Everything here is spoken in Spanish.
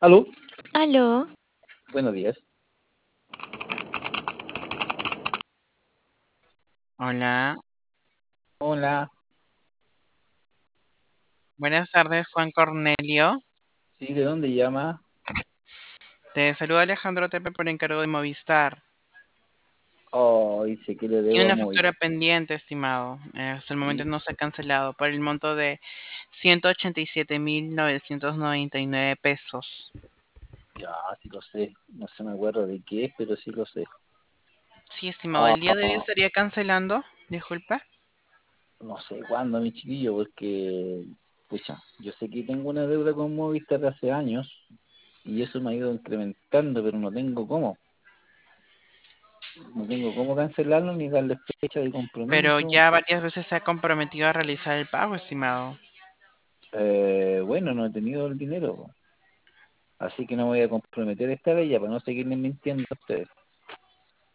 Aló, Aló, buenos días. Hola, Hola, buenas tardes, Juan Cornelio. sí, ¿de dónde llama? Te saluda Alejandro Tepe por encargo de Movistar. Oh, dice que le Tiene debo a una Movistar. factura pendiente, estimado. Hasta el momento Sí, no se ha cancelado por el monto de 187.999 pesos. ya, sí lo sé. No se me acuerdo de qué es, pero sí lo sé. Sí, estimado, Ah, el día de hoy estaría cancelando. Disculpa. no sé cuándo, mi chiquillo, porque, pucha, yo sé que tengo una deuda con Movistar de hace años y eso me ha ido incrementando, pero no tengo cómo. No tengo cómo cancelarlo ni darle fecha de Pero compromiso. ya varias veces se ha comprometido a realizar el pago, estimado. Bueno, no he tenido el dinero, así que no me voy a comprometer esta vez ya para no seguirle mintiendo a ustedes.